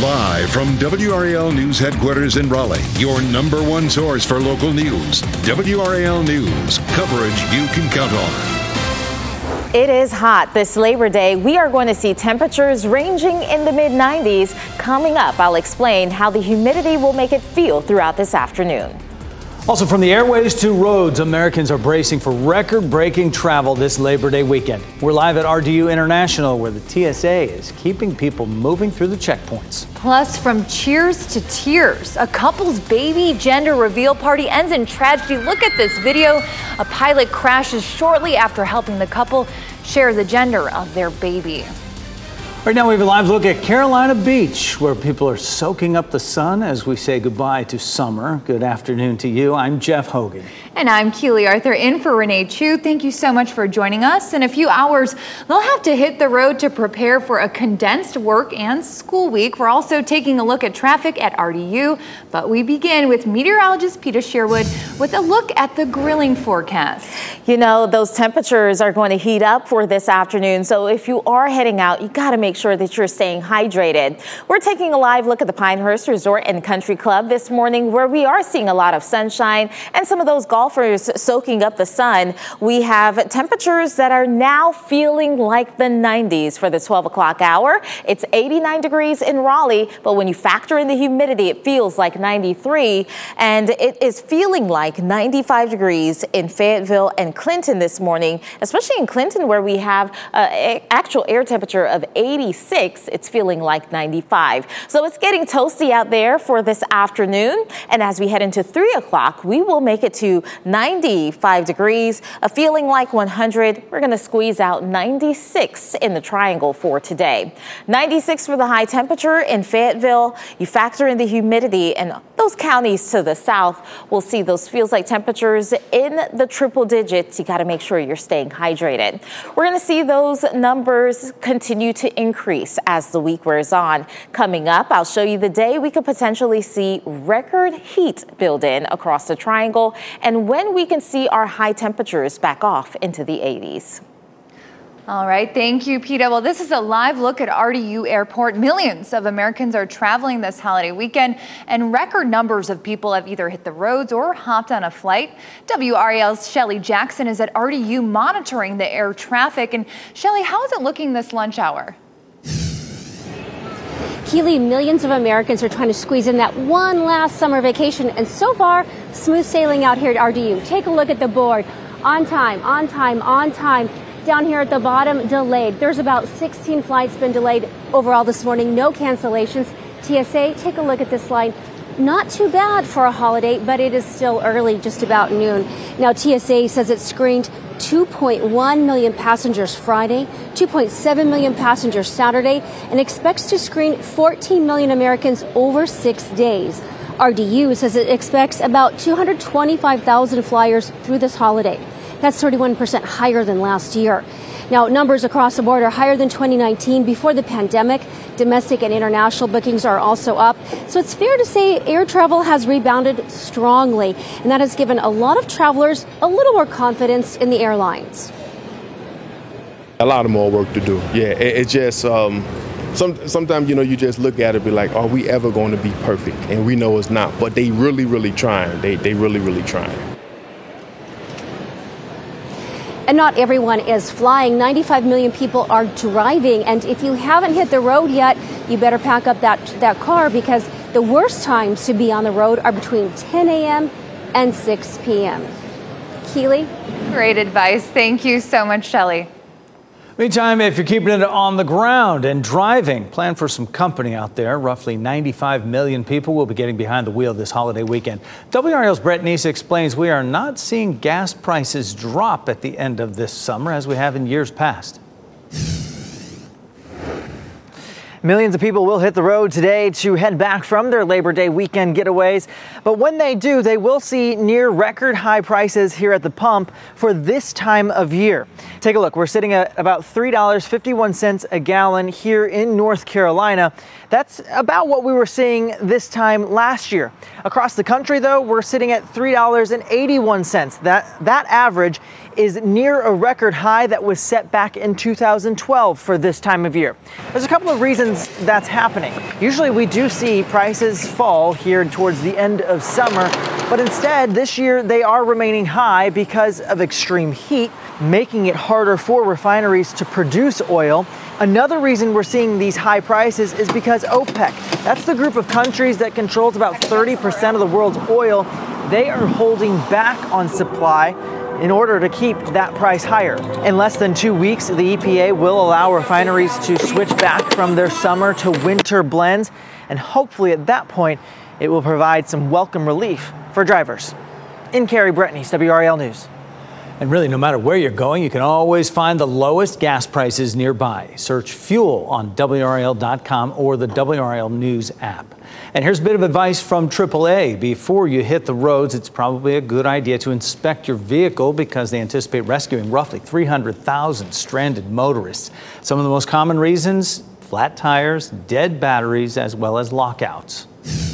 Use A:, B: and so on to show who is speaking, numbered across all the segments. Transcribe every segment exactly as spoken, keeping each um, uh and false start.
A: Live from W R A L News headquarters in Raleigh, your number one source for local news. W R A L News, coverage you can count on.
B: It is hot this Labor Day. We are going to see temperatures ranging in the mid nineties. Coming up, I'll explain how the humidity will make it feel throughout this afternoon.
C: Also, from the airways to roads, Americans are bracing for record-breaking travel this Labor Day weekend. We're live at R D U International, where the T S A is keeping people moving through the checkpoints.
D: Plus, from cheers to tears, a couple's baby gender reveal party ends in tragedy. Look at this video. A pilot crashes shortly after helping the couple share the gender of their baby.
C: Right now, we have a live look at Carolina Beach, where people are soaking up the sun as we say goodbye to summer. Good afternoon to you. I'm Jeff Hogan.
D: And I'm Keely Arthur, in for Renee Chu. Thank you so much for joining us. In a few hours, they'll have to hit the road to prepare for a condensed work and school week. We're also taking a look at traffic at R D U, but we begin with meteorologist Peter Sherwood with a look at the grilling forecast.
B: You know, those temperatures are going to heat up for this afternoon, so if you are heading out, you got to make sure that you're staying hydrated. We're taking a live look at the Pinehurst Resort and Country Club this morning, where we are seeing a lot of sunshine and some of those golfers soaking up the sun. We have temperatures that are now feeling like the nineties for the twelve o'clock hour. It's eighty-nine degrees in Raleigh, but when you factor in the humidity, it feels like ninety-three, and it is feeling like ninety-five degrees in Fayetteville and Clinton this morning, especially in Clinton, where we have an actual air temperature of eighty-six. It's feeling like ninety-five. So it's getting toasty out there for this afternoon. And as we head into three o'clock, we will make it to ninety-five degrees, a feeling like one hundred. We're going to squeeze out ninety-six in the Triangle for today. ninety-six for the high temperature in Fayetteville. You factor in the humidity, and those counties to the south will see those feels like temperatures in the triple digits. You got to make sure you're staying hydrated. We're going to see those numbers continue to increase as the week wears on. Coming up, I'll show you the day we could potentially see record heat build in across the Triangle, and when we can see our high temperatures back off into the eighties.
D: All right. Thank you, Peta. Well, this is a live look at R D U Airport. Millions of Americans are traveling this holiday weekend, and record numbers of people have either hit the roads or hopped on a flight. W R A L's Shelly Jackson is at R D U monitoring the air traffic. And Shelly, how is it looking this lunch hour?
E: Keely, millions of Americans are trying to squeeze in that one last summer vacation, and so far, smooth sailing out here at R D U. Take a look at the board. On time, on time, on time. Down here at the bottom, delayed. There's about sixteen flights been delayed overall this morning. No cancellations. T S A, take a look at this line. Not too bad for a holiday, but it is still early, just about noon. Now, T S A says it screened two point one million passengers Friday, two point seven million passengers Saturday, and expects to screen fourteen million Americans over six days. R D U says it expects about two hundred twenty-five thousand flyers through this holiday. That's thirty-one percent higher than last year. Now, numbers across the board are higher than twenty nineteen before the pandemic. Domestic and international bookings are also up. So it's fair to say air travel has rebounded strongly, and that has given a lot of travelers a little more confidence in the airlines.
F: A lot of more work to do. Yeah, it, it just, um, some, sometimes, you know, you just look at it and be like, are we ever going to be perfect? And we know it's not, but they really, really trying. They, they really, really trying.
E: And not everyone is flying. ninety-five million people are driving. And if you haven't hit the road yet, you better pack up that, that car, because the worst times to be on the road are between ten a.m. and six p.m. Keely?
D: Great advice. Thank you so much, Shelly.
C: Meantime, if you're keeping it on the ground and driving, plan for some company out there. Roughly ninety-five million people will be getting behind the wheel this holiday weekend. W R A L's Brett Neese explains we are not seeing gas prices drop at the end of this summer as we have in years past.
G: Millions of people will hit the road today to head back from their Labor Day weekend getaways. But when they do, they will see near record high prices here at the pump for this time of year. Take a look. We're sitting at about three dollars and fifty-one cents a gallon here in North Carolina. That's about what we were seeing this time last year. Across the country, though, we're sitting at three dollars and eighty-one cents. That, that average is near a record high that was set back in two thousand twelve for this time of year. There's a couple of reasons that's happening. Usually we do see prices fall here towards the end of summer, but instead this year they are remaining high because of extreme heat, making it harder for refineries to produce oil. Another reason we're seeing these high prices is because OPEC, that's the group of countries that controls about thirty percent of the world's oil, they are holding back on supply in order to keep that price higher. In less than two weeks, the E P A will allow refineries to switch back from their summer to winter blends, and hopefully at that point, it will provide some welcome relief for drivers. In Cary, Brett Neese, W R A L News.
C: And really, no matter where you're going, you can always find the lowest gas prices nearby. Search fuel on W R A L dot com or the W R A L News app. And here's a bit of advice from triple A. Before you hit the roads, it's probably a good idea to inspect your vehicle because they anticipate rescuing roughly three hundred thousand stranded motorists. Some of the most common reasons: flat tires, dead batteries, as well as lockouts.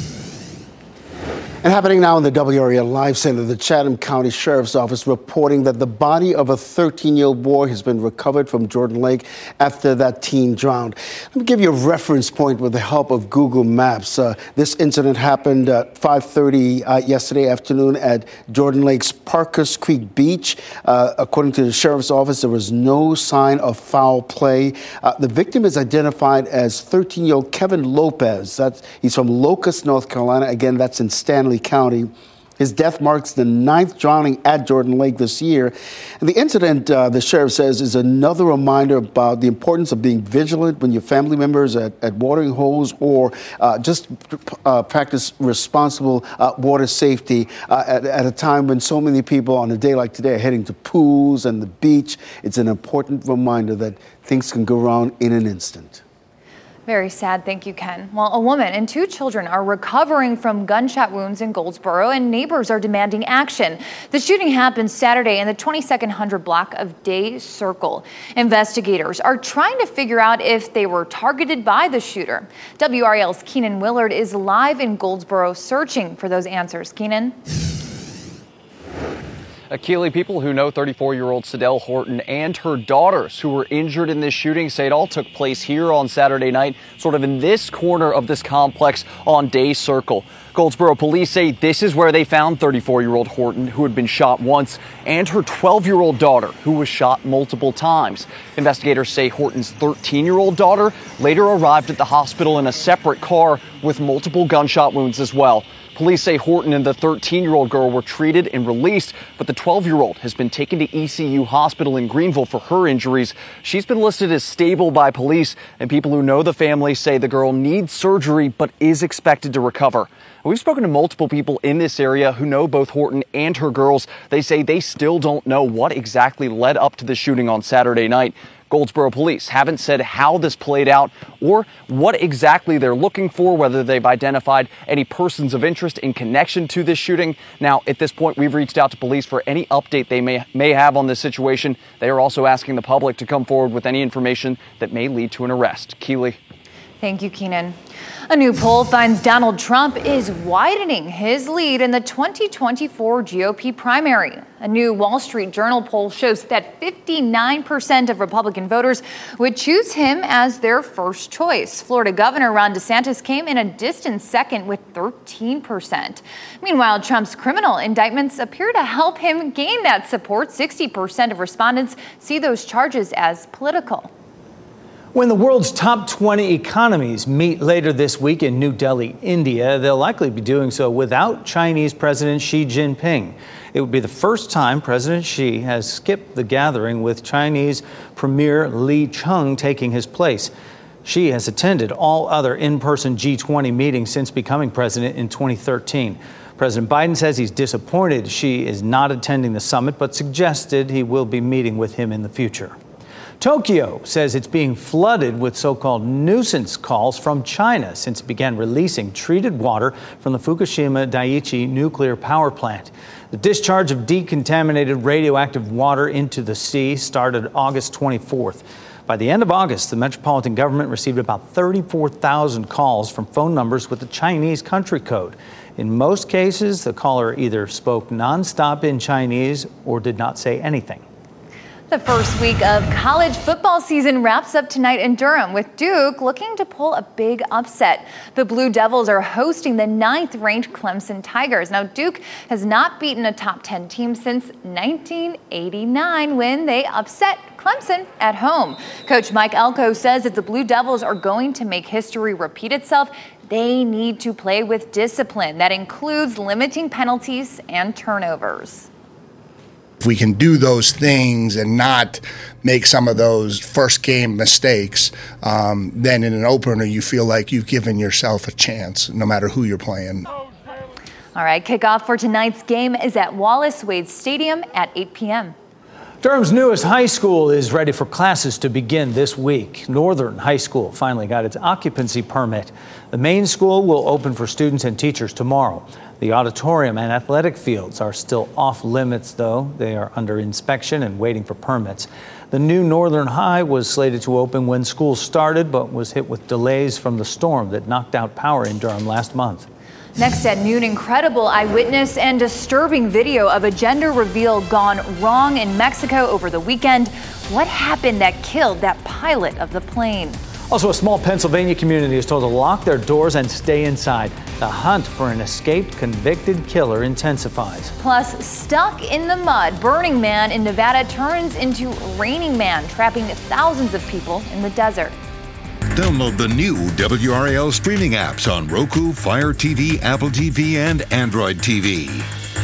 H: And happening now in the W R A L Live Center, the Chatham County Sheriff's Office reporting that the body of a thirteen-year-old boy has been recovered from Jordan Lake after that teen drowned. Let me give you a reference point with the help of Google Maps. Uh, this incident happened at five thirty uh, yesterday afternoon at Jordan Lake's Parkers Creek Beach. Uh, according to the Sheriff's Office, there was no sign of foul play. Uh, the victim is identified as thirteen-year-old Kevin Lopez. That's, he's from Locust, North Carolina. Again, that's in Stanley County. His death marks the ninth drowning at Jordan Lake this year. And the incident, uh, the sheriff says, is another reminder about the importance of being vigilant when your family members at, at watering holes, or uh, just uh, practice responsible uh, water safety uh, at, at a time when so many people on a day like today are heading to pools and the beach. It's an important reminder that things can go wrong in an instant.
D: Very sad. Thank you, Ken. Well, a woman and two children are recovering from gunshot wounds in Goldsboro, and neighbors are demanding action. The shooting happened Saturday in the twenty-second hundred block of Day Circle. Investigators are trying to figure out if they were targeted by the shooter. W R A L's Keenan Willard is live in Goldsboro searching for those answers. Keenan?
I: Keely, people who know thirty-four-year-old Sadell Horton and her daughters who were injured in this shooting say it all took place here on Saturday night, sort of in this corner of this complex on Day Circle. Goldsboro police say this is where they found thirty-four-year-old Horton, who had been shot once, and her twelve-year-old daughter, who was shot multiple times. Investigators say Horton's thirteen-year-old daughter later arrived at the hospital in a separate car with multiple gunshot wounds as well. Police say Horton and the thirteen-year-old girl were treated and released, but the twelve-year-old has been taken to E C U Hospital in Greenville for her injuries. She's been listed as stable by police, and people who know the family say the girl needs surgery but is expected to recover. We've spoken to multiple people in this area who know both Horton and her girls. They say they still don't know what exactly led up to the shooting on Saturday night. Goldsboro police haven't said how this played out or what exactly they're looking for, whether they've identified any persons of interest in connection to this shooting. Now, at this point, we've reached out to police for any update they may, may have on this situation. They are also asking the public to come forward with any information that may lead to an arrest. Keely.
D: Thank you, Keenan. A new poll finds Donald Trump is widening his lead in the twenty twenty-four G O P primary. A new Wall Street Journal poll shows that fifty-nine percent of Republican voters would choose him as their first choice. Florida Governor Ron DeSantis came in a distant second with thirteen percent. Meanwhile, Trump's criminal indictments appear to help him gain that support. sixty percent of respondents see those charges as political.
C: When the world's top twenty economies meet later this week in New Delhi, India, they'll likely be doing so without Chinese President Xi Jinping. It would be the first time President Xi has skipped the gathering, with Chinese Premier Li Cheng taking his place. Xi has attended all other in-person G twenty meetings since becoming president in twenty thirteen. President Biden says he's disappointed Xi is not attending the summit, but suggested he will be meeting with him in the future. Tokyo says it's being flooded with so-called nuisance calls from China since it began releasing treated water from the Fukushima Daiichi nuclear power plant. The discharge of decontaminated radioactive water into the sea started August twenty-fourth. By the end of August, the metropolitan government received about thirty-four thousand calls from phone numbers with the Chinese country code. In most cases, the caller either spoke nonstop in Chinese or did not say anything.
D: The first week of college football season wraps up tonight in Durham, with Duke looking to pull a big upset. The Blue Devils are hosting the ninth-ranked Clemson Tigers. Now, Duke has not beaten a top ten team since nineteen eighty-nine, when they upset Clemson at home. Coach Mike Elko says if the Blue Devils are going to make history repeat itself, they need to play with discipline. That includes limiting penalties and turnovers.
J: If we can do those things and not make some of those first game mistakes, um, then in an opener you feel like you've given yourself a chance, no matter who you're playing.
D: All right, kickoff for tonight's game is at Wallace Wade Stadium at eight p.m.
C: Durham's newest high school is ready for classes to begin this week. Northern High School finally got its occupancy permit. The main school will open for students and teachers tomorrow. The auditorium and athletic fields are still off limits, though. They are under inspection and waiting for permits. The new Northern High was slated to open when school started, but was hit with delays from the storm that knocked out power in Durham last month.
D: Next at noon, incredible eyewitness and disturbing video of a gender reveal gone wrong in Mexico over the weekend. What happened that killed that pilot of the plane?
C: Also, a small Pennsylvania community is told to lock their doors and stay inside. The hunt for an escaped convicted killer intensifies.
D: Plus, stuck in the mud, Burning Man in Nevada turns into Raining Man, trapping thousands of people in the desert.
A: Download the new W R A L streaming apps on Roku, Fire T V, Apple T V, and Android T V.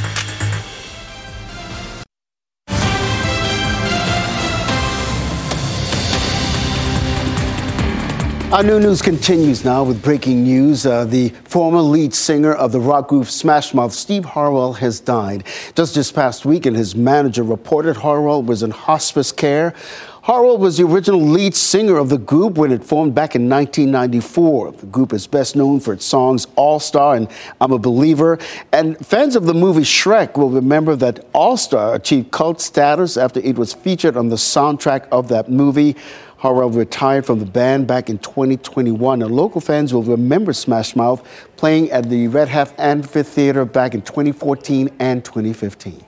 H: Our new news continues now with breaking news. Uh, the former lead singer of the rock group Smash Mouth, Steve Harwell, has died. Just this past weekend, his manager reported Harwell was in hospice care. Harwell was the original lead singer of the group when it formed back in nineteen ninety-four. The group is best known for its songs All Star and I'm a Believer. And fans of the movie Shrek will remember that All Star achieved cult status after it was featured on the soundtrack of that movie. Harwell retired from the band back in twenty twenty-one, and local fans will remember Smash Mouth playing at the Red Hat Amphitheater back in twenty fourteen and twenty fifteen.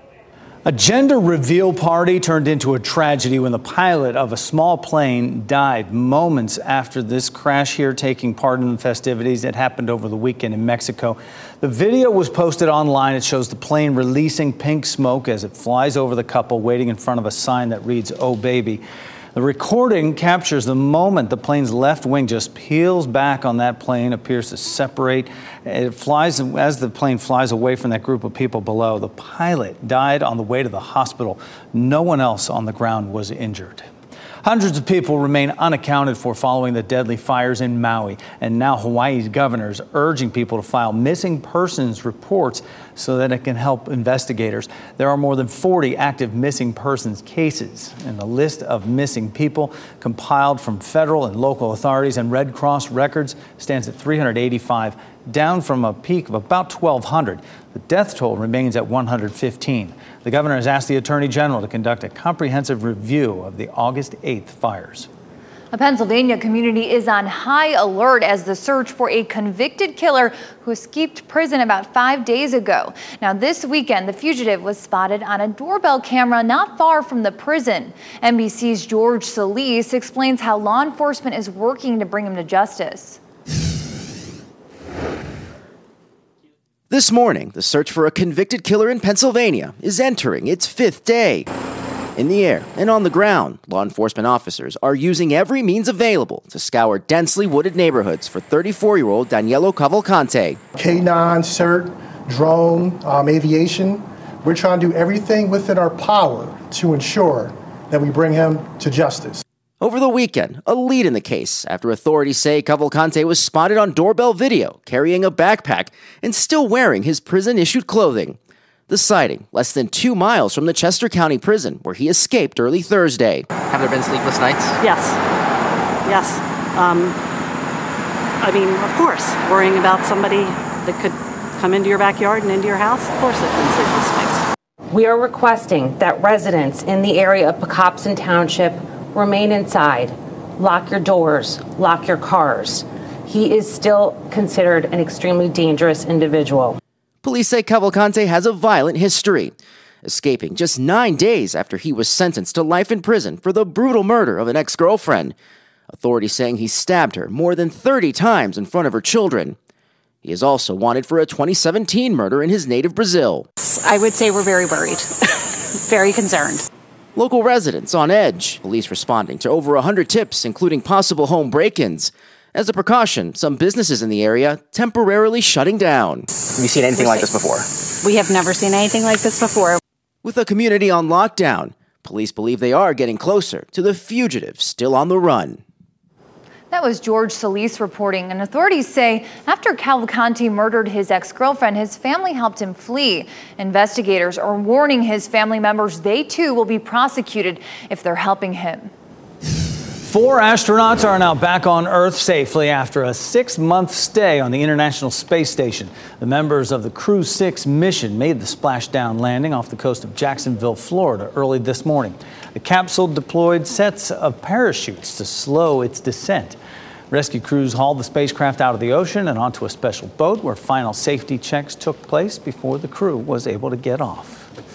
C: A gender reveal party turned into a tragedy when the pilot of a small plane died moments after this crash here, taking part in the festivities that happened over the weekend in Mexico. The video was posted online. It shows the plane releasing pink smoke as it flies over the couple waiting in front of a sign that reads, "Oh, baby." The recording captures the moment the plane's left wing just peels back on that plane, appears to separate. It flies as the plane flies away from that group of people below. The pilot died on the way to the hospital. No one else on the ground was injured. Hundreds of people remain unaccounted for following the deadly fires in Maui, and now Hawaii's governor is urging people to file missing persons reports so that it can help investigators. There are more than forty active missing persons cases, and the list of missing people compiled from federal and local authorities and Red Cross records stands at three hundred eighty-five, down from a peak of about twelve hundred. The death toll remains at one hundred fifteen. The governor has asked the Attorney General to conduct a comprehensive review of the August eighth fires.
D: A Pennsylvania community is on high alert as the search for a convicted killer who escaped prison about five days ago. Now, this weekend, the fugitive was spotted on a doorbell camera not far from the prison. N B C's George Solis explains how law enforcement is working to bring him to justice.
K: This morning, the search for a convicted killer in Pennsylvania is entering its fifth day. In the air and on the ground, law enforcement officers are using every means available to scour densely wooded neighborhoods for thirty-four-year-old Daniello Cavalcante.
L: K nine, CERT, drone, um, aviation. We're trying to do everything within our power to ensure that we bring him to justice.
K: Over the weekend, a lead in the case after authorities say Cavalcante was spotted on doorbell video carrying a backpack and still wearing his prison-issued clothing. The sighting less than two miles from the Chester County Prison, where he escaped early Thursday.
M: Have there been sleepless nights?
N: Yes. Yes. Um, I mean, of course, worrying about somebody that could come into your backyard and into your house, of course there's been sleepless nights.
O: We are requesting that residents in the area of Pocopson Township remain inside, lock your doors, lock your cars. He is still considered an extremely dangerous individual.
K: Police say Cavalcante has a violent history. escaping just nine days after he was sentenced to life in prison for the brutal murder of an ex-girlfriend. Authorities saying he stabbed her more than thirty times in front of her children. He is also wanted for a twenty seventeen murder in his native Brazil.
N: I would say we're very worried, very concerned.
K: Local residents on edge, police responding to over one hundred tips, including possible home break-ins. As a precaution, some businesses in the area temporarily shutting down.
M: Have you seen anything like this before?
N: We have never seen anything like this before.
K: With a community on lockdown, police believe they are getting closer to the fugitives still on the run.
D: That was George Solis reporting, and authorities say after Cavalcanti murdered his ex-girlfriend, his family helped him flee. Investigators are warning his family members they too will be prosecuted if they're helping him.
C: Four astronauts are now back on Earth safely after a six-month stay on the International Space Station. The members of the Crew six mission made the splashdown landing off the coast of Jacksonville, Florida, early this morning. The capsule deployed sets of parachutes to slow its descent. Rescue crews hauled the spacecraft out of the ocean and onto a special boat where final safety checks took place before the crew was able to get off.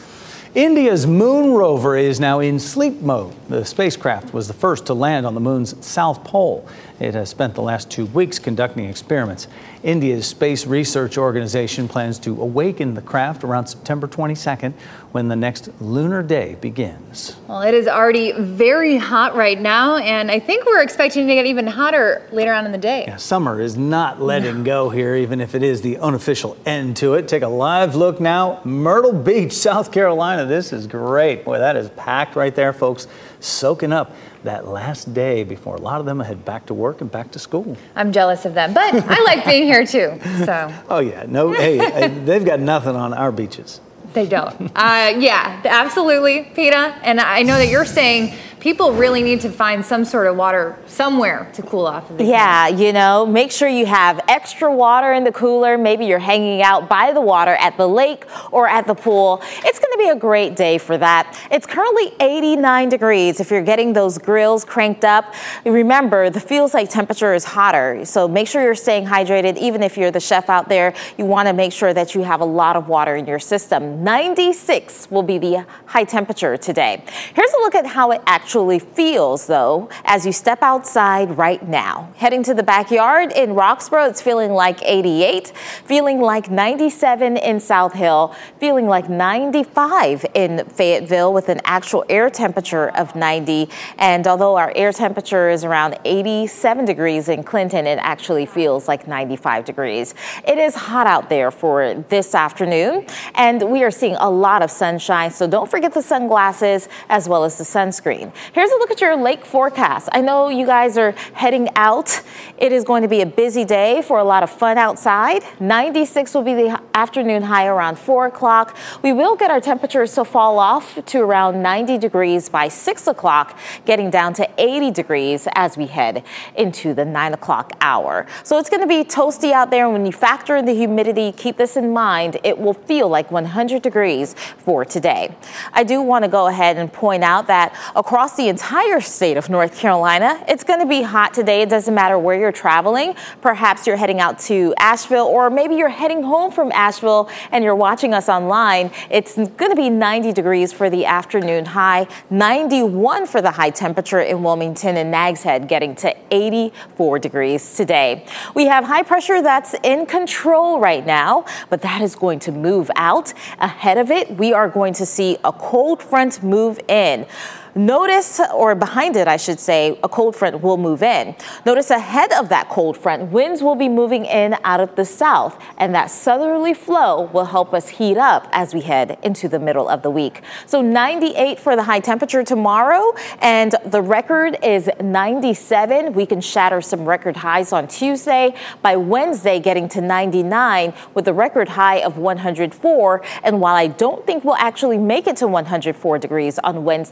C: India's moon rover is now in sleep mode. The spacecraft was the first to land on the moon's south pole. It has spent the last two weeks conducting experiments. India's Space Research Organization plans to awaken the craft around September twenty-second, when the next lunar day begins.
D: Well, it is already very hot right now, and I think we're expecting to get even hotter later on in the day.
C: Yeah, summer is not letting go here, even if it is the unofficial end to it. Take a live look now. Myrtle Beach, South Carolina. This is great. Boy, that is packed right there, folks, soaking up that last day before a lot of them head back to work and back to school.
D: I'm jealous of them, but I like being here too. So.
C: Oh yeah, no, hey, they've got nothing on our beaches.
D: They don't. Uh, yeah, absolutely, Peta. And I know that you're saying people really need to find some sort of water somewhere to cool off. If
B: yeah, can. you know, make sure you have extra water in the cooler. Maybe you're hanging out by the water at the lake or at the pool. It's going to be a great day for that. It's currently eighty-nine degrees if you're getting those grills cranked up. Remember, the feels like temperature is hotter, so make sure you're staying hydrated. Even if you're the chef out there, you want to make sure that you have a lot of water in your system. ninety-six will be the high temperature today. Here's a look at how it actually feels, though, as you step outside right now. Heading to the backyard in Roxborough, it's feeling like eighty-eight, feeling like ninety-seven in South Hill, feeling like ninety-five in Fayetteville with an actual air temperature of ninety. And although our air temperature is around eighty-seven degrees in Clinton, it actually feels like ninety-five degrees. It is hot out there for this afternoon, and we are seeing a lot of sunshine, so don't forget the sunglasses as well as the sunscreen. Here's a look at your lake forecast. I know you guys are heading out. It is going to be a busy day for a lot of fun outside. ninety-six will be the afternoon high around four o'clock. We will get our temperatures to fall off to around ninety degrees by six o'clock, getting down to eighty degrees as we head into the nine o'clock hour. So it's going to be toasty out there. And when you factor in the humidity, keep this in mind, it will feel like one hundred degrees for today. I do want to go ahead and point out that across the entire state of North Carolina, it's going to be hot today. It doesn't matter where you're traveling. Perhaps you're heading out to Asheville, or maybe you're heading home from Asheville and you're watching us online. It's going to be ninety degrees for the afternoon high, ninety-one for the high temperature in Wilmington and Nags Head, getting to eighty-four degrees today. We have high pressure that's in control right now, but that is going to move out. Ahead of it, we are going to see a cold front move in. Notice, or behind it, I should say, a cold front will move in. Notice ahead of that cold front, winds will be moving in out of the south, and that southerly flow will help us heat up as we head into the middle of the week. So ninety-eight for the high temperature tomorrow, and the record is ninety-seven. We can shatter some record highs on Tuesday. By Wednesday, getting to ninety-nine with a record high of one hundred four. And while I don't think we'll actually make it to one hundred four degrees on Wednesday,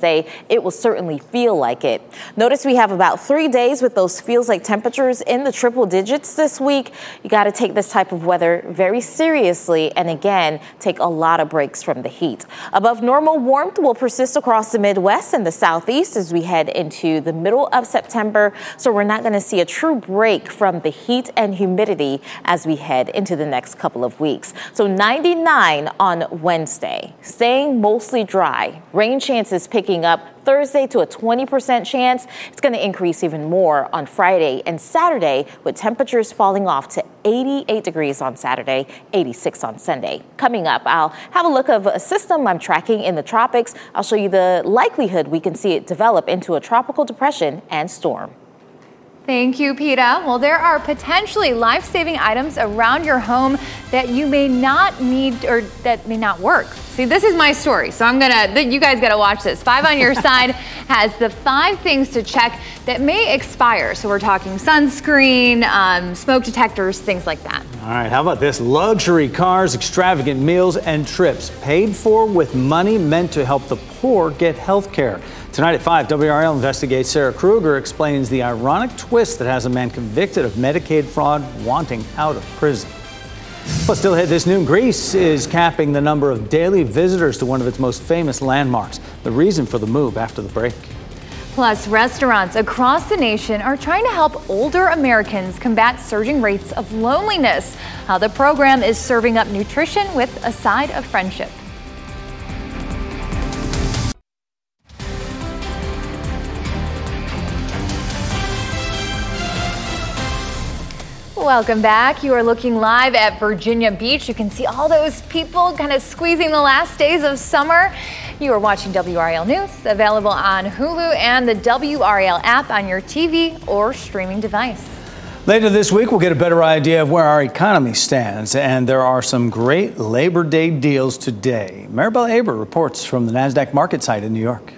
B: it will certainly feel like it. Notice we have about three days with those feels like temperatures in the triple digits this week. You got to take this type of weather very seriously and again, take a lot of breaks from the heat. Above normal warmth will persist across the Midwest and the Southeast as we head into the middle of September. So we're not going to see a true break from the heat and humidity as we head into the next couple of weeks. So ninety-nine on Wednesday, staying mostly dry. Rain chances picking up Thursday to a twenty percent chance. It's going to increase even more on Friday and Saturday with temperatures falling off to eighty-eight degrees on Saturday, eighty-six on Sunday. Coming up, I'll have a look of a system I'm tracking in the tropics. I'll show you the likelihood we can see it develop into a tropical depression and storm.
D: Thank you, Peta. Well, there are potentially life-saving items around your home that you may not need or that may not work. See, this is my story, so I'm gonna, you guys gotta watch this. Five on Your Side has the five things to check that may expire. So we're talking sunscreen, um, smoke detectors, things like that.
C: All right, how about this? Luxury cars, extravagant meals, and trips paid for with money meant to help the poor get health care. Tonight at five, W R L investigates. Sarah Kruger explains the ironic twist that has a man convicted of Medicaid fraud wanting out of prison. Well, still hit this noon. Greece is capping the number of daily visitors to one of its most famous landmarks. The reason for the move after the break.
D: Plus, restaurants across the nation are trying to help older Americans combat surging rates of loneliness. How the program is serving up nutrition with a side of friendship. Welcome back. You are looking live at Virginia Beach. You can see all those people kind of squeezing the last days of summer. You are watching W R L News, available on Hulu and the W R L app on your T V or streaming device.
C: Later this week, we'll get a better idea of where our economy stands, and there are some great Labor Day deals today. Maribel Aber reports from the NASDAQ market site in New York.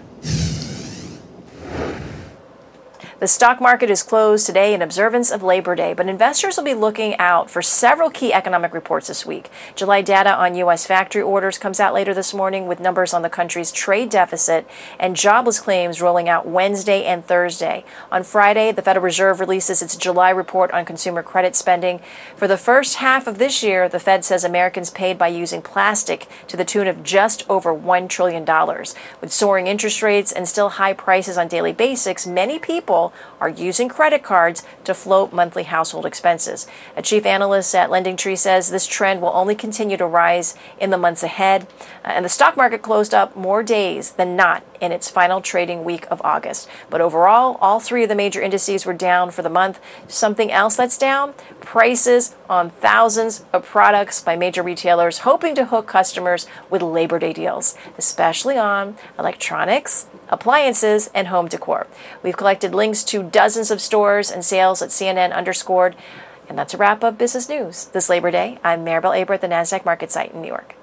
M: The stock market is closed today in observance of Labor Day, but investors will be looking out for several key economic reports this week. July data on U S factory orders comes out later this morning with numbers on the country's trade deficit and jobless claims rolling out Wednesday and Thursday. On Friday, the Federal Reserve releases its July report on consumer credit spending. For the first half of this year, the Fed says Americans paid by using plastic to the tune of just over one trillion dollars. With soaring interest rates and still high prices on daily basics, many people are using credit cards to float monthly household expenses. A chief analyst at LendingTree says this trend will only continue to rise in the months ahead. Uh, and the stock market closed up more days than not in its final trading week of August. But overall, all three of the major indices were down for the month. Something else that's down? Prices on thousands of products by major retailers hoping to hook customers with Labor Day deals, especially on electronics, appliances, and home decor. We've collected links to dozens of stores and sales that C N N underscored. And that's a wrap up business news this Labor Day. I'm Maribel Aber at the NASDAQ market site in New York.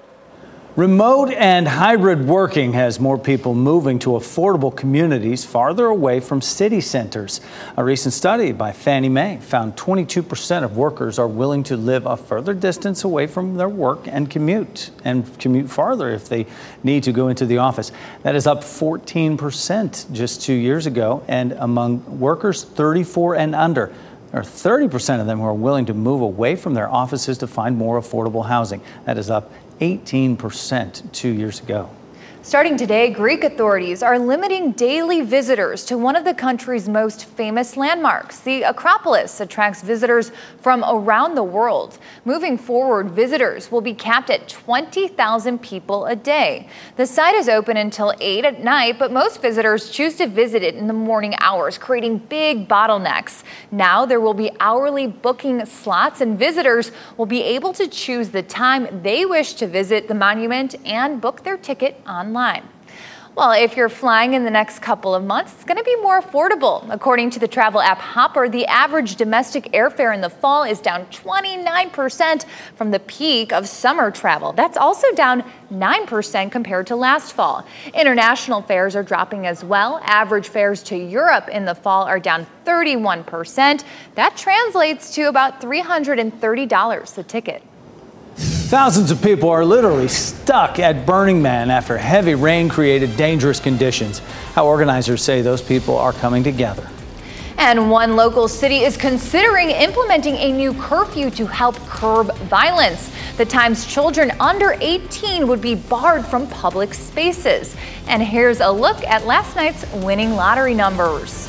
C: Remote and hybrid working has more people moving to affordable communities farther away from city centers. A recent study by Fannie Mae found twenty-two percent of workers are willing to live a further distance away from their work and commute, and commute farther if they need to go into the office. That is up fourteen percent just two years ago, and among workers thirty-four and under. There are thirty percent of them who are willing to move away from their offices to find more affordable housing. That is up eighteen percent two years ago.
D: Starting today, Greek authorities are limiting daily visitors to one of the country's most famous landmarks. The Acropolis attracts visitors from around the world. Moving forward, visitors will be capped at twenty thousand people a day. The site is open until eight at night, but most visitors choose to visit it in the morning hours, creating big bottlenecks. Now there will be hourly booking slots, and visitors will be able to choose the time they wish to visit the monument and book their ticket online. Online. Well, if you're flying in the next couple of months, it's going to be more affordable. According to the travel app Hopper, the average domestic airfare in the fall is down twenty-nine percent from the peak of summer travel. That's also down nine percent compared to last fall. International fares are dropping as well. Average fares to Europe in the fall are down thirty-one percent. That translates to about three hundred thirty dollars a ticket.
C: Thousands of people are literally stuck at Burning Man after heavy rain created dangerous conditions. How organizers say those people are coming together.
D: And one local city is considering implementing a new curfew to help curb violence. The Times children under eighteen would be barred from public spaces. And here's a look at last night's winning lottery numbers.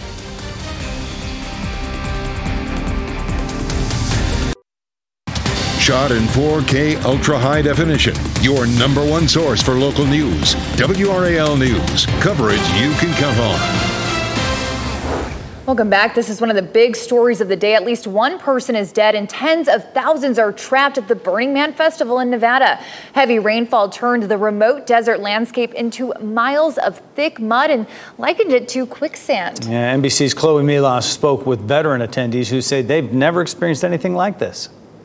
A: Shot in four K ultra high definition. Your number one source for local news. W R A L News. Coverage you can count on.
D: Welcome back. This is one of the big stories of the day. At least one person is dead and tens of thousands are trapped at the Burning Man Festival in Nevada. Heavy rainfall turned the remote desert landscape into miles of thick mud and likened it to quicksand.
C: Yeah, N B C's Chloe Milas spoke with veteran attendees who say they've never experienced anything like this.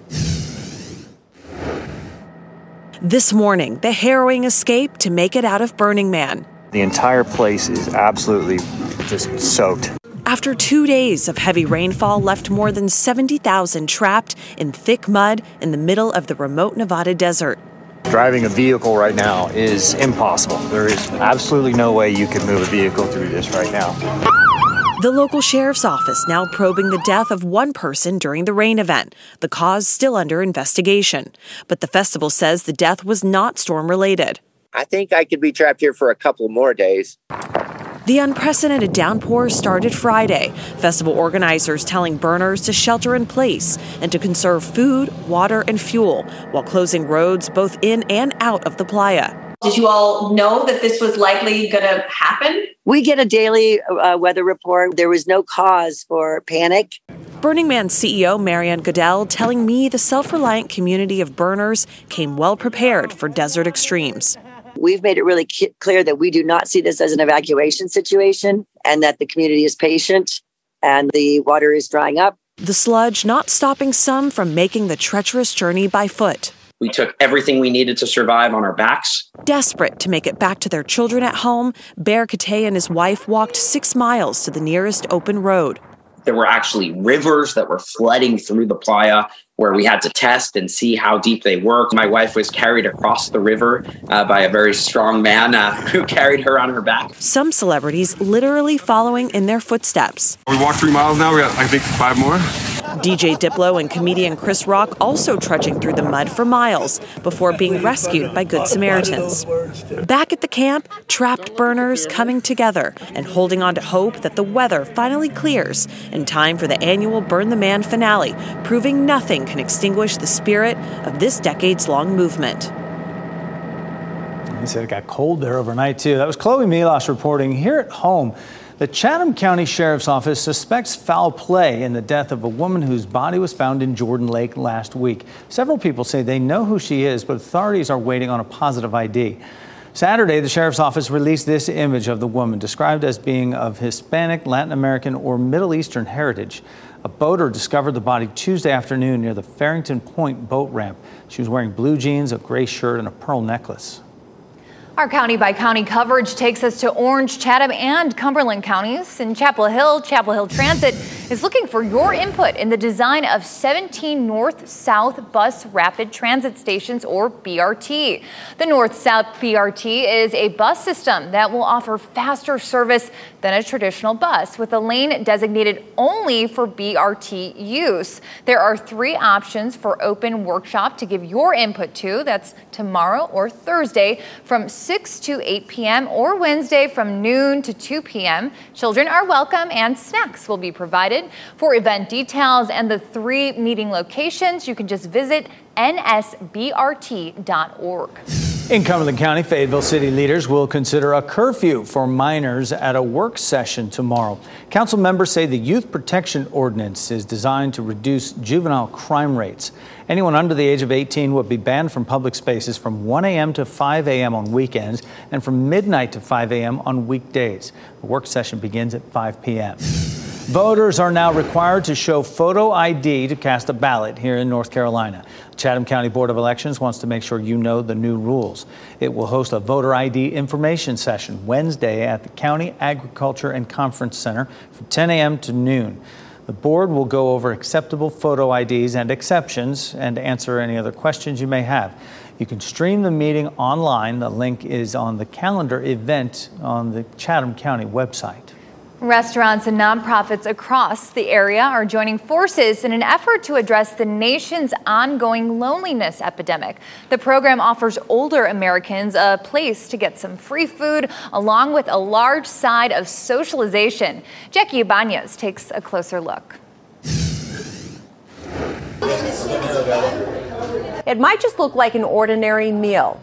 P: This morning, the harrowing escape to make it out of Burning Man.
Q: The entire place is absolutely just soaked.
P: After two days of heavy rainfall left more than seventy thousand trapped in thick mud in the middle of the remote Nevada desert.
Q: Driving a vehicle right now is impossible. There is absolutely no way you can move a vehicle through this right now.
P: The local sheriff's office now probing the death of one person during the rain event. The cause still under investigation. But the festival says the death was not storm-related.
R: I think I could be trapped here for a couple more days.
P: The unprecedented downpour started Friday. Festival organizers telling burners to shelter in place and to conserve food, water, and fuel while closing roads both in and out of the playa.
S: Did you all know that this was likely going to happen?
T: We get a daily uh, weather report. There was no cause for panic.
P: Burning Man C E O Marianne Goodell telling me the self-reliant community of burners came well prepared for desert extremes.
T: We've made it really clear that we do not see this as an evacuation situation and that the community is patient and the water is drying up.
P: The sludge not stopping some from making the treacherous journey by foot.
U: We took everything we needed to survive on our backs.
P: Desperate to make it back to their children at home, Bear Kate and his wife walked six miles to the nearest open road.
U: There were actually rivers that were flooding through the playa where we had to test and see how deep they were. My wife was carried across the river uh, by a very strong man uh, who carried her on her back.
P: Some celebrities literally following in their footsteps.
V: We walked three miles now. We got, I think, five more.
P: D J Diplo and comedian Chris Rock also trudging through the mud for miles before being rescued by Good Samaritans. Back at the camp, trapped burners coming together and holding on to hope that the weather finally clears in time for the annual Burn the Man finale, proving nothing can extinguish the spirit of this decades-long movement.
C: He said it got cold there overnight, too. That was Chloe Milas reporting. Here at home, the Chatham County Sheriff's Office suspects foul play in the death of a woman whose body was found in Jordan Lake last week. Several people say they know who she is, but authorities are waiting on a positive I D. Saturday, the Sheriff's Office released this image of the woman, described as being of Hispanic, Latin American, or Middle Eastern heritage. A boater discovered the body Tuesday afternoon near the Farrington Point boat ramp. She was wearing blue jeans, a gray shirt, and a pearl necklace.
D: Our county by county coverage takes us to Orange, Chatham, and Cumberland counties. In Chapel Hill, Chapel Hill Transit is looking for your input in the design of seventeen North-South Bus Rapid Transit Stations, or B R T. The North-South B R T is a bus system that will offer faster service than a traditional bus, with a lane designated only for B R T use. There are three options for open workshop to give your input to. That's tomorrow or Thursday from six to eight p.m. or Wednesday from noon to two p.m. Children are welcome and snacks will be provided. For event details and the three meeting locations, you can just visit N S B R T dot org.
C: In Cumberland County, Fayetteville City leaders will consider a curfew for minors at a work session tomorrow. Council members say the Youth Protection Ordinance is designed to reduce juvenile crime rates. Anyone under the age of eighteen would be banned from public spaces from one a.m. to five a.m. on weekends and from midnight to five a.m. on weekdays. The work session begins at five p.m. Voters are now required to show photo I D to cast a ballot here in North Carolina. The Chatham County Board of Elections wants to make sure you know the new rules. It will host a voter I D information session Wednesday at the County Agriculture and Conference Center from ten a.m. to noon. The board will go over acceptable photo I Ds and exceptions and answer any other questions you may have. You can stream the meeting online. The link is on the calendar event on the Chatham County website.
D: Restaurants and nonprofits across the area are joining forces in an effort to address the nation's ongoing loneliness epidemic. The program offers older Americans a place to get some free food, along with a large side of socialization. Jackie Ibanez takes a closer look.
E: It might just look like an ordinary meal,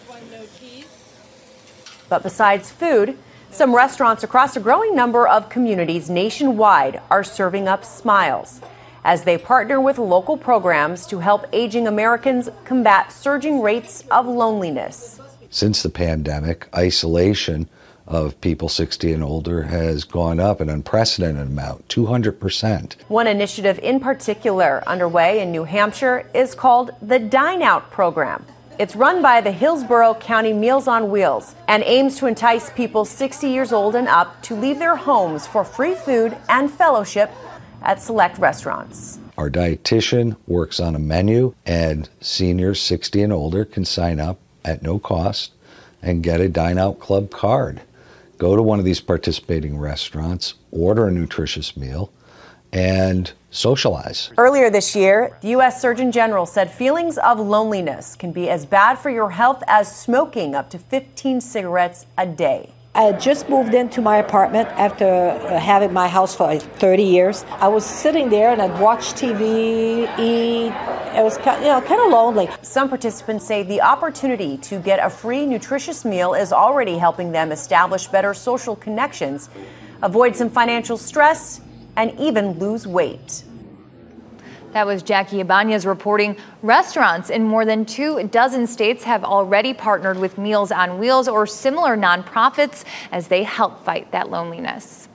E: but besides food, some restaurants across a growing number of communities nationwide are serving up smiles as they partner with local programs to help aging Americans combat surging rates of loneliness.
F: Since the pandemic, isolation of people sixty and older has gone up an unprecedented amount, two hundred percent.
E: One initiative in particular underway in New Hampshire is called the Dine Out program. It's run by the Hillsborough County Meals on Wheels and aims to entice people sixty years old and up to leave their homes for free food and fellowship at select restaurants.
F: Our dietitian works on a menu, and seniors sixty and older can sign up at no cost and get a Dine Out Club card. Go to one of these participating restaurants, order a nutritious meal, and socialize.
E: Earlier this year, the U S Surgeon General said feelings of loneliness can be as bad for your health as smoking up to fifteen cigarettes a day.
W: I just moved into my apartment after having my house for thirty years. I was sitting there and I'd watch T V, eat. It was kind of, you know, kind of lonely.
E: Some participants say the opportunity to get a free, nutritious meal is already helping them establish better social connections, avoid some financial stress, and even lose weight.
D: That was Jackie Ibanez reporting. Restaurants in more than two dozen states have already partnered with Meals on Wheels or similar nonprofits as they help fight that loneliness.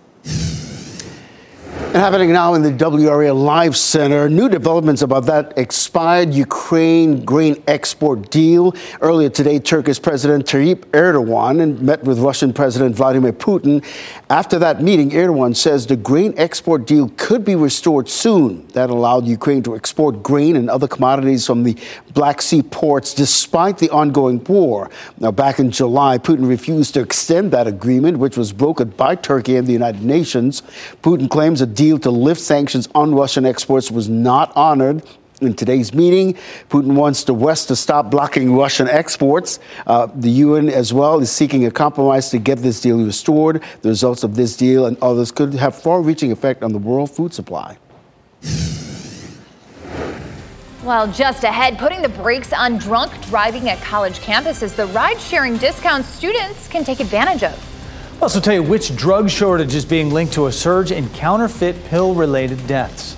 H: And happening now in the W R A Live Center, new developments about that expired Ukraine grain export deal. Earlier today, Turkish President Tayyip Erdogan met with Russian President Vladimir Putin. After that meeting, Erdogan says the grain export deal could be restored soon. That allowed Ukraine to export grain and other commodities from the Black Sea ports despite the ongoing war. Now, back in July, Putin refused to extend that agreement, which was brokered by Turkey and the United Nations. Putin claims a deal to lift sanctions on Russian exports was not honored. In today's meeting, Putin wants the West to stop blocking Russian exports. Uh, the U N as well is seeking a compromise to get this deal restored. The results of this deal and others could have far-reaching effect on the world food supply.
D: Well, just ahead, putting the brakes on drunk driving at college campuses, the ride-sharing discounts students can take advantage of.
C: We'll also tell you which drug shortage is being linked to a surge in counterfeit pill-related deaths.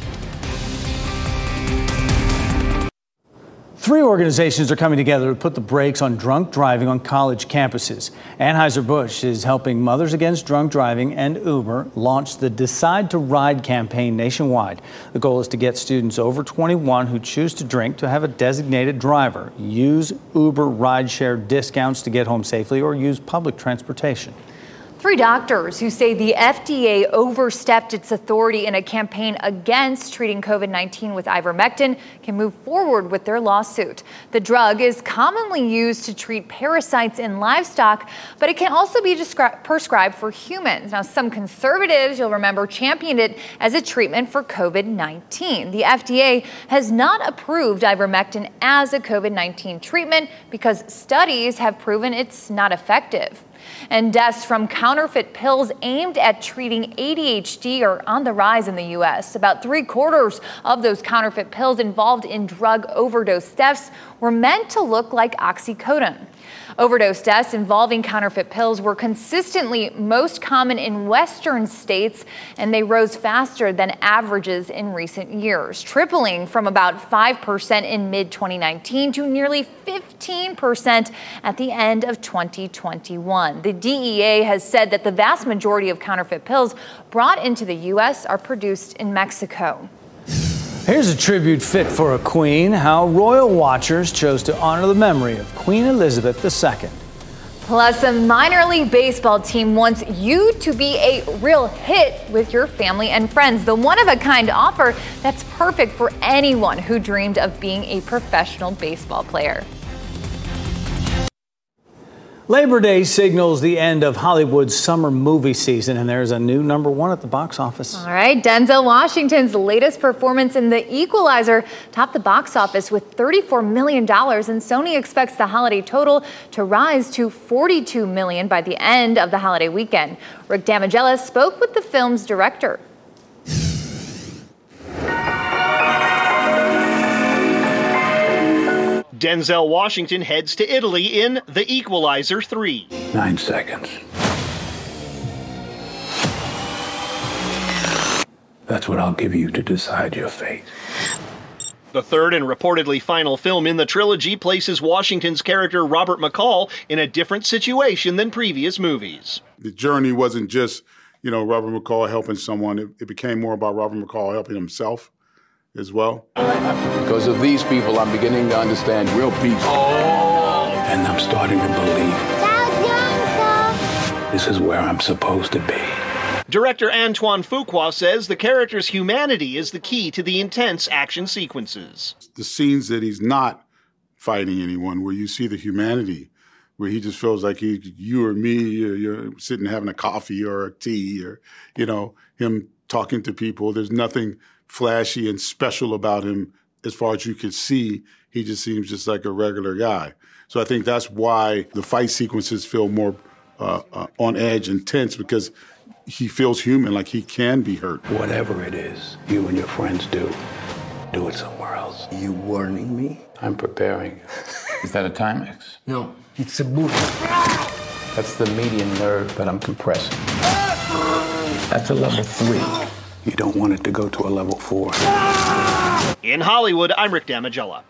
C: Three organizations are coming together to put the brakes on drunk driving on college campuses. Anheuser-Busch is helping Mothers Against Drunk Driving and Uber launch the Decide to Ride campaign nationwide. The goal is to get students over twenty-one who choose to drink to have a designated driver, use Uber rideshare discounts to get home safely, or use public transportation.
D: Three doctors who say the F D A overstepped its authority in a campaign against treating COVID nineteen with ivermectin can move forward with their lawsuit. The drug is commonly used to treat parasites in livestock, but it can also be descri- prescribed for humans. Now, some conservatives, you'll remember, championed it as a treatment for COVID nineteen. The F D A has not approved ivermectin as a COVID nineteen treatment because studies have proven it's not effective. And deaths from counterfeit pills aimed at treating A D H D are on the rise in the U S. About three quarters of those counterfeit pills involved in drug overdose deaths were meant to look like oxycodone. Overdose deaths involving counterfeit pills were consistently most common in Western states, and they rose faster than averages in recent years, tripling from about five percent in mid twenty nineteen to nearly fifteen percent at the end of twenty twenty-one. The D E A has said that the vast majority of counterfeit pills brought into the U S are produced in Mexico.
C: Here's a tribute fit for a queen, how royal watchers chose to honor the memory of Queen Elizabeth the Second.
D: Plus, a minor league baseball team wants you to be a real hit with your family and friends. The one-of-a-kind offer that's perfect for anyone who dreamed of being a professional baseball player.
C: Labor Day signals the end of Hollywood's summer movie season, and there's a new number one at the box office.
D: All right, Denzel Washington's latest performance in The Equalizer topped the box office with thirty-four million dollars, and Sony expects the holiday total to rise to forty-two million dollars by the end of the holiday weekend. Rick Damigella spoke with the film's director.
G: Denzel Washington heads to Italy in The Equalizer three.
I: Nine seconds. That's what I'll give you to decide your fate.
G: The third and reportedly final film in the trilogy places Washington's character Robert McCall in a different situation than previous movies.
J: The journey wasn't just, you know, Robert McCall helping someone. It, it became more about Robert McCall helping himself as well.
I: Because of these people, I'm beginning to understand real peace. Oh. And I'm starting to believe this is where I'm supposed to be.
G: Director Antoine Fuqua says the character's humanity is the key to the intense action sequences.
J: The scenes that he's not fighting anyone, where you see the humanity, where he just feels like he, you or me, you're, you're sitting having a coffee or a tea, or, you know, him talking to people. There's nothing flashy and special about him as far as you can see. He just seems just like a regular guy. So I think that's why the fight sequences feel more uh, uh, on edge and tense, because he feels human, like he can be hurt.
I: Whatever it is you and your friends do, do it somewhere else.
X: You warning me?
I: I'm preparing. Is that a Timex?
X: No, it's a boot.
I: That's the median nerve that I'm compressing. That's a level three. You don't want it to go to a level four.
G: In Hollywood, I'm Rick Damigella.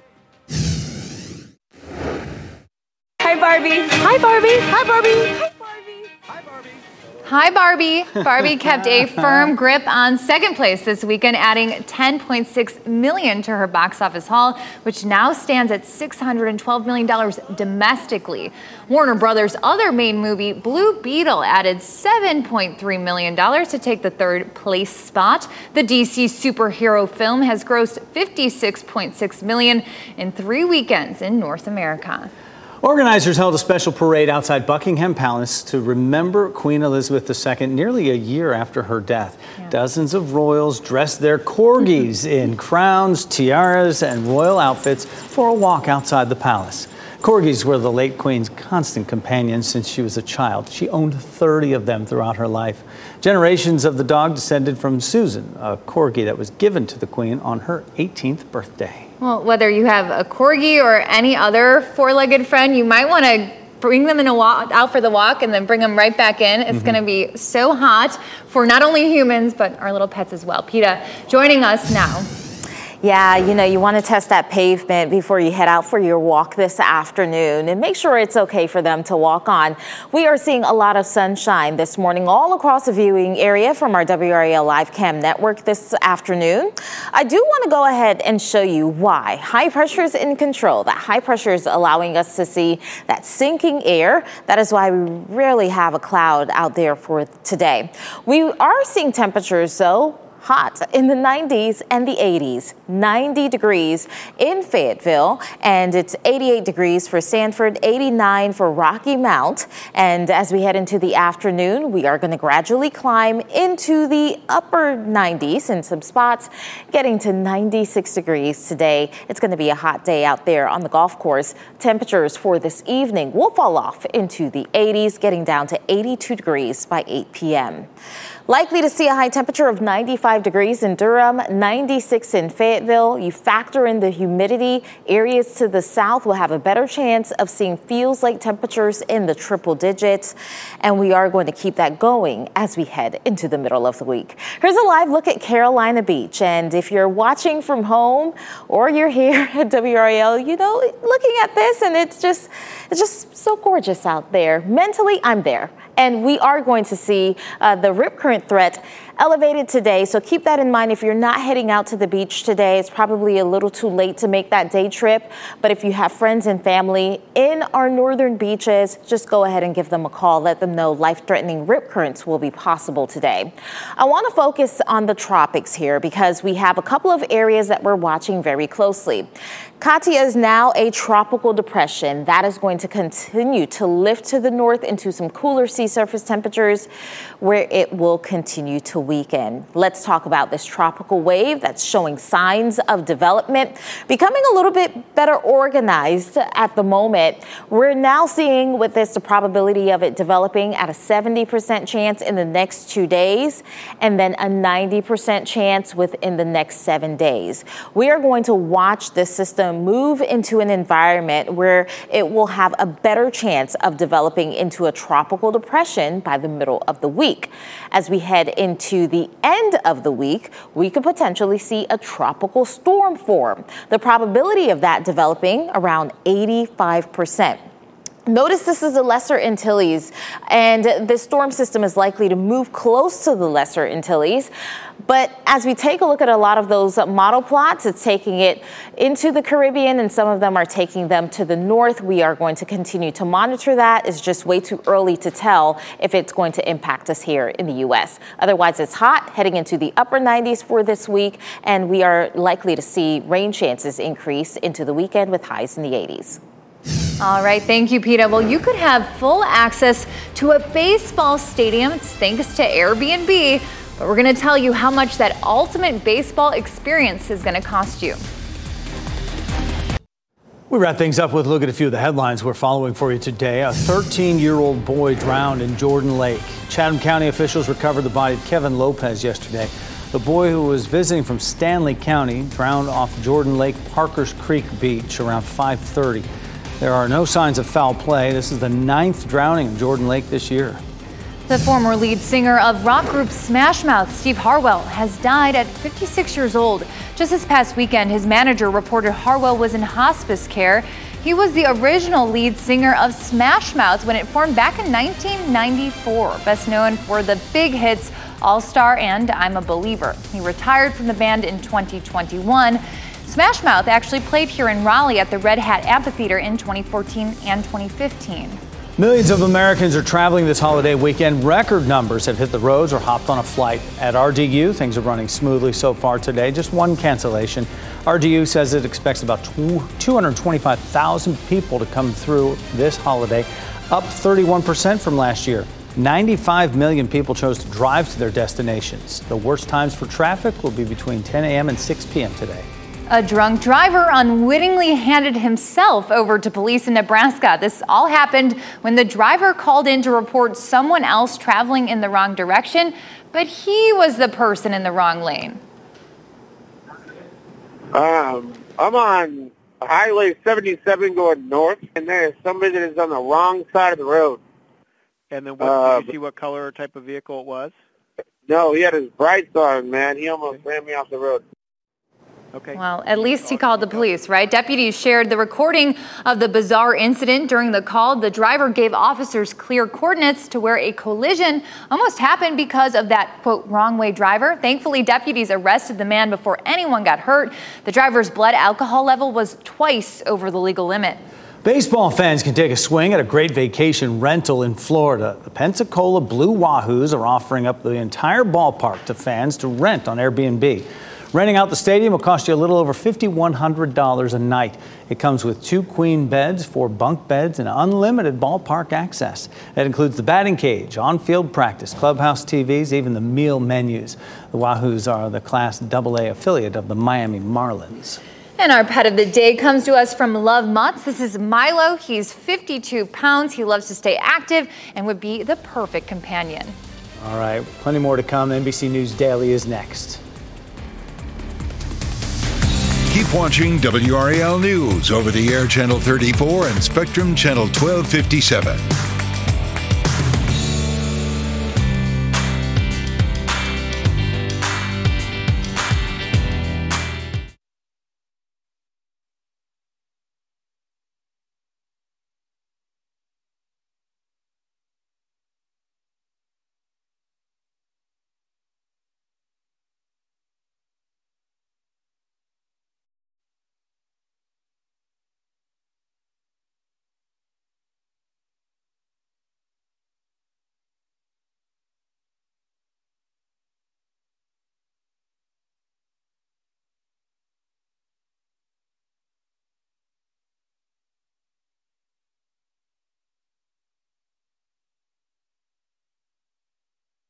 D: Hi, Barbie. Hi, Barbie. Hi, Barbie. Hi, Barbie. Hi, Barbie. Barbie kept a firm grip on second place this weekend, adding ten point six million dollars to her box office haul, which now stands at six hundred twelve million dollars domestically. Warner Brothers' other main movie, Blue Beetle, added seven point three million dollars to take the third place spot. The D C superhero film has grossed fifty-six point six million dollars in three weekends in North America.
C: Organizers held a special parade outside Buckingham Palace to remember Queen Elizabeth the Second nearly a year after her death. Yeah. Dozens of royals dressed their corgis in crowns, tiaras, and royal outfits for a walk outside the palace. Corgis were the late Queen's constant companions since she was a child. She owned thirty of them throughout her life. Generations of the dog descended from Susan, a corgi that was given to the Queen on her eighteenth birthday.
D: Well, whether you have a corgi or any other four-legged friend, you might want to bring them in a walk, out for the walk and then bring them right back in. It's mm-hmm. going to be so hot for not only humans, but our little pets as well. PETA joining us now.
B: Yeah, you know, you want to test that pavement before you head out for your walk this afternoon and make sure it's okay for them to walk on. We are seeing a lot of sunshine this morning all across the viewing area from our W R A L Live Cam network this afternoon. I do want to go ahead and show you why. High pressure is in control. That high pressure is allowing us to see that sinking air. That is why we rarely have a cloud out there for today. We are seeing temperatures, though, hot in the nineties and the eighties. ninety degrees in Fayetteville, and it's eighty-eight degrees for Sanford, eighty-nine for Rocky Mount. And as we head into the afternoon, we are going to gradually climb into the upper nineties in some spots, getting to ninety-six degrees today. It's going to be a hot day out there on the golf course. Temperatures for this evening will fall off into the eighties, getting down to eighty-two degrees by eight p.m. Likely to see a high temperature of ninety-five degrees in Durham, ninety-six in Fayetteville. You factor in the humidity, areas to the south will have a better chance of seeing feels like temperatures in the triple digits. And we are going to keep that going as we head into the middle of the week. Here's a live look at Carolina Beach. And if you're watching from home or you're here at W R A L, you know, looking at this, and it's just, it's just so gorgeous out there. Mentally, I'm there. And we are going to see uh, the rip current threat elevated today. So keep that in mind. If you're not heading out to the beach today, it's probably a little too late to make that day trip. But if you have friends and family in our northern beaches, just go ahead and give them a call. Let them know life-threatening rip currents will be possible today. I want to focus on the tropics here because we have a couple of areas that we're watching very closely. Katia is now a tropical depression that is going to continue to lift to the north into some cooler sea surface temperatures where it will continue to weaken. Let's talk about this tropical wave that's showing signs of development, becoming a little bit better organized at the moment. We're now seeing with this the probability of it developing at a seventy percent chance in the next two days and then a ninety percent chance within the next seven days. We are going to watch this system move into an environment where it will have a better chance of developing into a tropical depression by the middle of the week. As we head into the end of the week, we could potentially see a tropical storm form. The probability of that developing around eighty-five percent. Notice this is the Lesser Antilles, and this storm system is likely to move close to the Lesser Antilles. But as we take a look at a lot of those model plots, it's taking it into the Caribbean, and some of them are taking them to the north. We are going to continue to monitor that. It's just way too early to tell if it's going to impact us here in the U S. Otherwise, it's hot, heading into the upper nineties for this week, and we are likely to see rain chances increase into the weekend with highs in the eighties.
D: All right, thank you, Peta. Well, you could have full access to a baseball stadium thanks to Airbnb, but we're going to tell you how much that ultimate baseball experience is going to cost you.
C: We wrap things up with a look at a few of the headlines we're following for you today. A thirteen-year-old boy drowned in Jordan Lake. Chatham County officials recovered the body of Kevin Lopez yesterday. The boy, who was visiting from Stanley County, drowned off Jordan Lake Parkers Creek Beach around five thirty. There are no signs of foul play. This is the ninth drowning in Jordan Lake this year.
D: The former lead singer of rock group Smash Mouth, Steve Harwell, has died at fifty-six years old. Just this past weekend, his manager reported Harwell was in hospice care. He was the original lead singer of Smash Mouth when it formed back in nineteen ninety-four, best known for the big hits All Star and I'm a Believer. He retired from the band in twenty twenty-one. Smash Mouth actually played here in Raleigh at the Red Hat Amphitheater in twenty fourteen and twenty fifteen.
C: Millions of Americans are traveling this holiday weekend. Record numbers have hit the roads or hopped on a flight. At R D U, things are running smoothly so far today. Just one cancellation. R D U says it expects about two hundred twenty-five thousand people to come through this holiday, up thirty-one percent from last year. ninety-five million people chose to drive to their destinations. The worst times for traffic will be between ten a.m. and six p.m. today.
D: A drunk driver unwittingly handed himself over to police in Nebraska. This all happened when the driver called in to report someone else traveling in the wrong direction, but he was the person in the wrong lane.
K: Um, I'm on Highway seventy-seven going north, and there's somebody that is on the wrong side of the road.
L: And then what,
K: Uh,
L: did you see what color or type of vehicle it was?
K: No, he had his brights on, man. He almost ran me off the road.
L: Okay.
D: Well, at least he called the police, right? Deputies shared the recording of the bizarre incident. During the call, the driver gave officers clear coordinates to where a collision almost happened because of that, quote, wrong way driver. Thankfully, deputies arrested the man before anyone got hurt. The driver's blood alcohol level was twice over the legal limit.
C: Baseball fans can take a swing at a great vacation rental in Florida. The Pensacola Blue Wahoos are offering up the entire ballpark to fans to rent on Airbnb. Renting out the stadium will cost you a little over five thousand one hundred dollars a night. It comes with two queen beds, four bunk beds, and unlimited ballpark access. That includes the batting cage, on-field practice, clubhouse T Vs, even the meal menus. The Wahoos are the Class double A affiliate of the Miami Marlins.
D: And our pet of the day comes to us from Love Mutts. This is Milo. He's fifty-two pounds. He loves to stay active and would be the perfect companion.
C: All right, plenty more to come. N B C News Daily is next.
A: Keep watching W R A L News over the air Channel thirty-four and Spectrum Channel twelve fifty-seven.